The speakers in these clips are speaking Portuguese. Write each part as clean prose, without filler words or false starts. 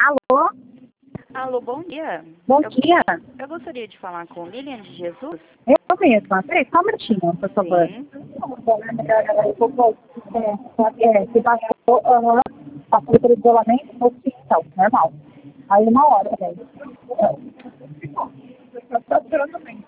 Alô? Alô, bom dia. Bom dia. Eu gostaria de falar com Lilian de Jesus. Eu mesma. Peraí, só um minutinho, por favor. Sim. Se passou pelo isolamento no hospital, normal. Aí 1 hora, velho. Tá esperando também.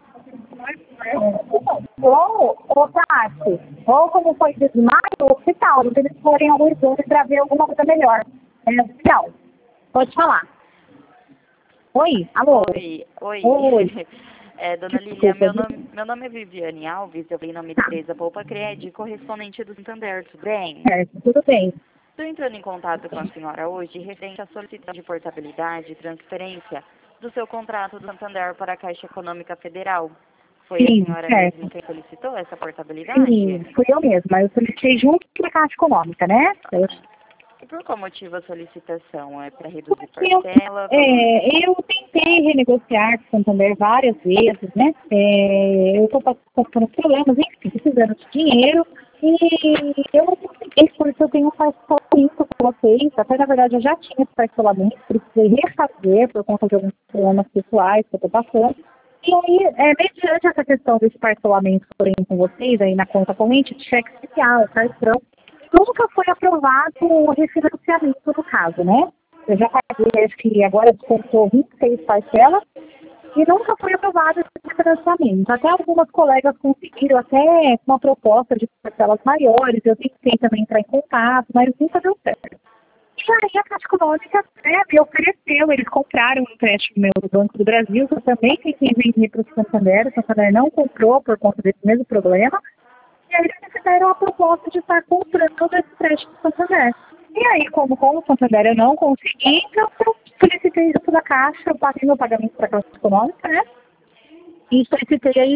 Ô, Tati, ou como foi desmaio, o hospital, se eles forem ao exame para ver alguma coisa melhor. É hospital. Pode falar. Oi, alô? Oi, oi. Oi. Dona Lilian, Desculpa. meu nome é Viviane Alves, eu venho em nome da empresa Poupa Cred, correspondente do Santander, tudo bem? Certo, tudo bem. Estou entrando em contato com a senhora hoje referente à solicitação de portabilidade e transferência do seu contrato do Santander para a Caixa Econômica Federal. Foi a Sim, senhora certo. mesmo quem solicitou essa portabilidade? Sim, fui eu mesma. Eu solicitei junto com a Caixa Econômica, né? E por qual motivo a solicitação? É para reduzir Porque parcela? eu tentei renegociar com o Santander várias vezes, né? Eu estou passando problemas, enfim, precisando de dinheiro. E eu não consegui, porque eu tenho um parcelamento com vocês. Até, na verdade, eu já tinha esse parcelamento, precisei refazer por conta de alguns problemas pessoais que eu estou passando. E aí, mediante essa questão desse parcelamento, porém, com vocês, aí na conta corrente, de cheque especial, cartão, nunca foi aprovado o refinanciamento no caso, né? Eu já paguei, acho que agora descontou 26 parcelas e nunca foi aprovado esse refinanciamento. Até algumas colegas conseguiram até uma proposta de parcelas maiores, eu tentei também entrar em contato, mas nunca deu certo. E aí a Caixa Econômica me ofereceu, eles compraram um empréstimo meu do Banco do Brasil, que eu também tentei vender para o Santander não comprou por conta desse mesmo problema, e aí eles me fizeram a proposta de estar comprando todo esse empréstimo do Santander. E aí, como com o Santander eu não consegui, então eu solicitei isso da Caixa, eu passei meu pagamento para a Caixa Econômica, né? E solicitei aí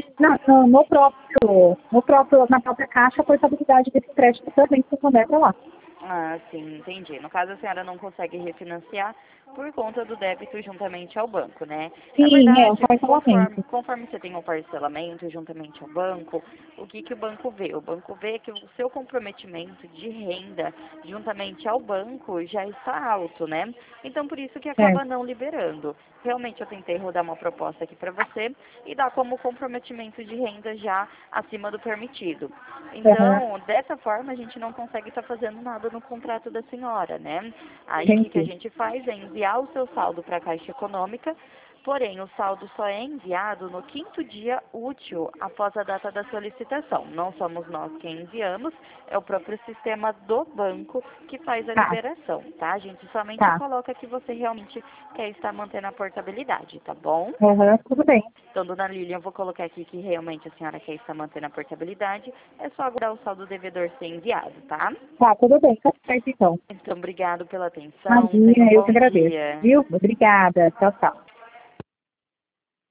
na própria Caixa a portabilidade desse empréstimo também do Santander para lá. Ah, sim, entendi. No caso, a senhora não consegue refinanciar por conta do débito juntamente ao banco, né? Na Sim, o verdade, parcelamento. conforme você tem o parcelamento juntamente ao banco, o que que o banco vê? O banco vê que o seu comprometimento de renda juntamente ao banco já está alto, né? Então, por isso que acaba Certo. não liberando. Realmente, eu tentei rodar uma proposta aqui para você e dar como comprometimento de renda já acima do permitido. Uhum. Então, dessa forma, a gente não consegue estar fazendo nada no contrato da senhora, né? Aí, o que que a Entendi. gente faz é enviar o seu saldo para a Caixa Econômica, porém, o saldo só é enviado no 5º dia útil após a data da solicitação. Não somos nós quem enviamos, é o próprio sistema do banco que faz a Tá, liberação, tá? A gente somente tá. coloca que você realmente quer estar mantendo a portabilidade, tá bom? Uhum, tudo bem. Então, dona Lilian, eu vou colocar aqui que realmente a senhora quer estar mantendo a portabilidade. É só aguardar o saldo devedor ser enviado, tá? Tá, tudo bem. Tá certo, então. Então, obrigado pela atenção. Tenha Imagina, um eu que bom agradeço. dia. Viu? Obrigada. Tchau, tchau.